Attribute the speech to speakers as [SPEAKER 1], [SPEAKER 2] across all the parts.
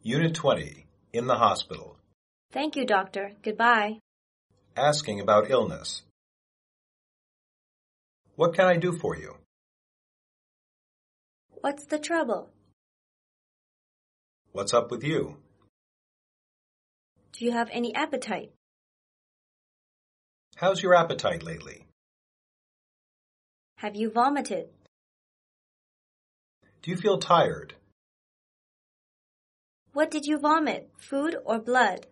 [SPEAKER 1] Unit 20, in the hospital.
[SPEAKER 2] Thank you, doctor. Goodbye.
[SPEAKER 1] Asking about illness. What can I do for you?
[SPEAKER 2] What's the trouble?
[SPEAKER 1] What's up with you?
[SPEAKER 2] Do you have any appetite?
[SPEAKER 1] How's your appetite lately?
[SPEAKER 2] Have you vomited?
[SPEAKER 1] Do you feel tired?
[SPEAKER 2] What did you vomit, food or blood?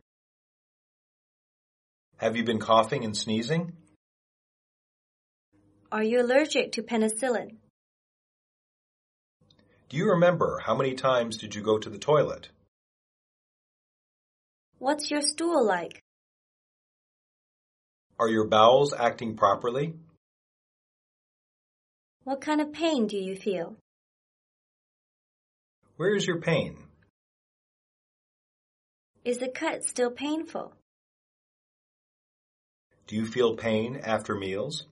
[SPEAKER 1] Have you been coughing and sneezing?
[SPEAKER 2] Are you allergic to penicillin?
[SPEAKER 1] Do you remember how many times did you go to the toilet?
[SPEAKER 2] What's your stool like?
[SPEAKER 1] Are your bowels acting properly?
[SPEAKER 2] What kind of pain do you feel?
[SPEAKER 1] Where is your pain?
[SPEAKER 2] Is the cut still painful?
[SPEAKER 1] Do you feel pain after meals?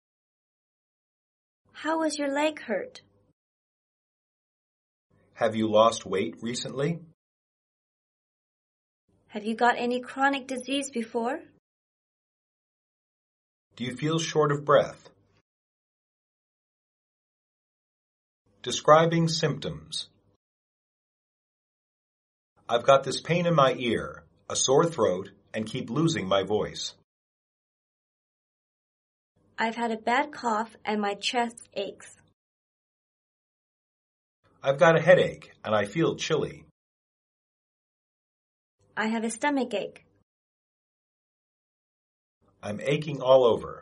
[SPEAKER 2] How was your leg hurt?
[SPEAKER 1] Have you lost weight recently?
[SPEAKER 2] Have you got any chronic disease before?
[SPEAKER 1] Do you feel short of breath? Describing symptoms. I've got this pain in my ear, a sore throat, and keep losing my voice.
[SPEAKER 2] I've had a bad cough and my chest aches.
[SPEAKER 1] I've got a headache and I feel chilly.
[SPEAKER 2] I have a stomach ache.
[SPEAKER 1] I'm aching all over.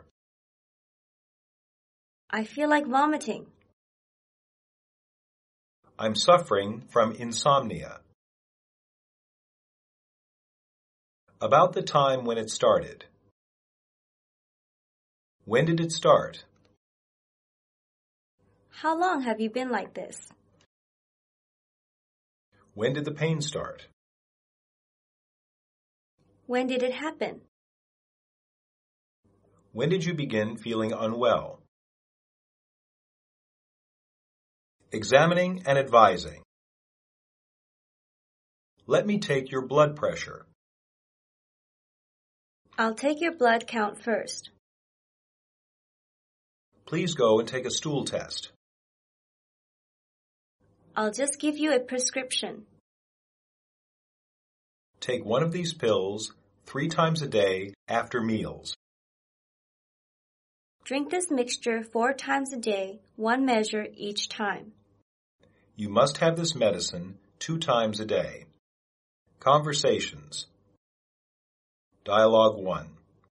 [SPEAKER 2] I feel like vomiting.
[SPEAKER 1] I'm suffering from insomnia. About the time when it started. When did it start?
[SPEAKER 2] How long have you been like this?
[SPEAKER 1] When did the pain start?
[SPEAKER 2] When did it happen?
[SPEAKER 1] When did you begin feeling unwell? Examining and advising. Let me take your blood pressure.
[SPEAKER 2] I'll take your blood count first.
[SPEAKER 1] Please go and take a stool test.
[SPEAKER 2] I'll just give you a prescription.
[SPEAKER 1] Take one of these pills 3 times a day after meals.
[SPEAKER 2] Drink this mixture 4 times a day, 1 measure each time.
[SPEAKER 1] You must have this medicine 2 times a day. Conversations. Dialogue 1.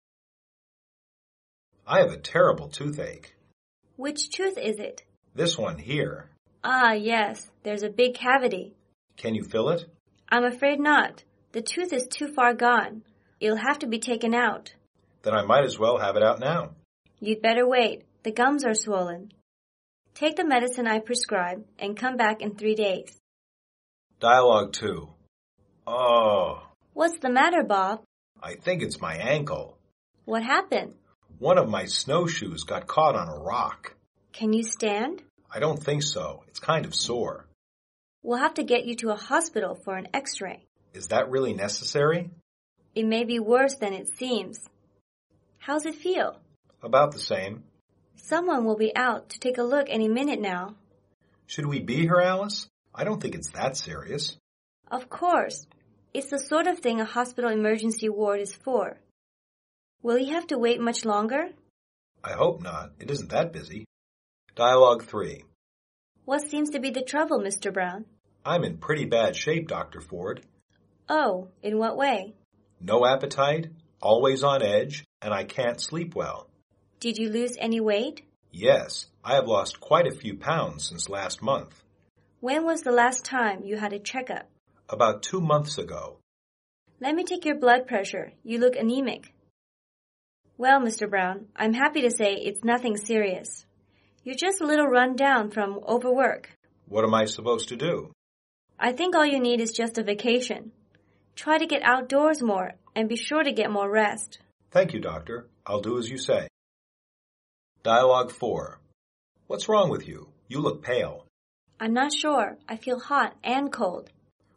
[SPEAKER 1] I have a terrible toothache.
[SPEAKER 2] Which tooth is it?
[SPEAKER 1] This one here.
[SPEAKER 2] Ah, yes, there's a big cavity.
[SPEAKER 1] Can you feel it?
[SPEAKER 2] I'm afraid not. The tooth is too far gone. It'll have to be taken out.
[SPEAKER 1] Then I might as well have it out now.
[SPEAKER 2] You'd better wait. The gums are swollen. Take the medicine I prescribe and come back in 3 days.
[SPEAKER 1] Dialogue 2. Oh,
[SPEAKER 2] What's the matter, Bob?
[SPEAKER 1] I think it's my ankle.
[SPEAKER 2] What happened?
[SPEAKER 1] One of my snowshoes got caught on a rock.
[SPEAKER 2] Can you stand?
[SPEAKER 1] I don't think so. It's kind of sore.
[SPEAKER 2] We'll have to get you to a hospital for an x-ray.
[SPEAKER 1] Is that really necessary?
[SPEAKER 2] It may be worse than it seems. How's it feel?
[SPEAKER 1] About the same.
[SPEAKER 2] Someone will be out to take a look any minute now.
[SPEAKER 1] Should we be here, Alice? I don't think it's that serious.
[SPEAKER 2] Of course. It's the sort of thing a hospital emergency ward is for. Will you have to wait much longer?
[SPEAKER 1] I hope not. It isn't that busy. Dialogue 3.
[SPEAKER 2] What seems to be the trouble, Mr. Brown?
[SPEAKER 1] I'm in pretty bad shape, Dr. Ford.
[SPEAKER 2] Oh, in what way?
[SPEAKER 1] No appetite, always on edge, and I can't sleep well.
[SPEAKER 2] Did you lose any weight?
[SPEAKER 1] Yes, I have lost quite a few pounds since last month.
[SPEAKER 2] When was the last time you had a checkup?
[SPEAKER 1] About 2 months ago.
[SPEAKER 2] Let me take your blood pressure. You look anemic. Well, Mr. Brown, I'm happy to say it's nothing serious. You're just a little run down from overwork.
[SPEAKER 1] What am I supposed to do?
[SPEAKER 2] I think all you need is just a vacation. Try to get outdoors more and be sure to get more rest.
[SPEAKER 1] Thank you, Doctor. I'll do as you say. Dialogue 4. What's wrong with you? You look pale.
[SPEAKER 2] I'm not sure. I feel hot and cold.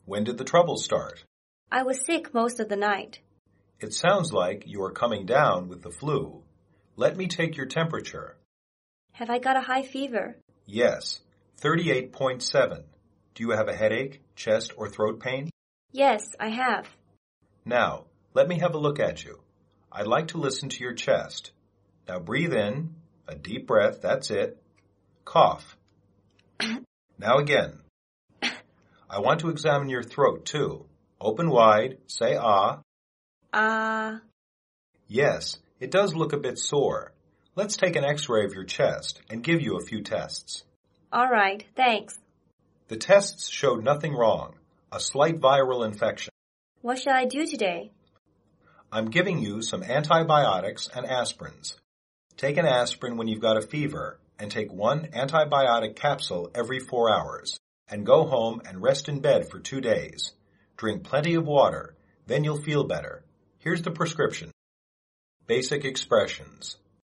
[SPEAKER 1] When did the trouble start?
[SPEAKER 2] I was sick most of the night.
[SPEAKER 1] It sounds like you are coming down with the flu. Let me take your temperature.
[SPEAKER 2] Have I got a high fever?
[SPEAKER 1] Yes, 38.7. Do you have a headache, chest, or throat pain?
[SPEAKER 2] Yes, I have.
[SPEAKER 1] Now, let me have a look at you. I'd like to listen to your chest. Now breathe in, a deep breath, that's it. Cough. Now again. I want to examine your throat, too. Open wide, say ah.
[SPEAKER 2] Ah.
[SPEAKER 1] Yes, it does look a bit sore. Let's take an x-ray of your chest and give you a few tests.
[SPEAKER 2] All right, thanks.
[SPEAKER 1] The tests showed nothing wrong, a slight viral infection.
[SPEAKER 2] What shall I do today?
[SPEAKER 1] I'm giving you some antibiotics and aspirins. Take an aspirin when you've got a fever and take one antibiotic capsule every 4 hours. And go home and rest in bed for 2 days. Drink plenty of water, then you'll feel better. Here's the prescription. Basic expressions.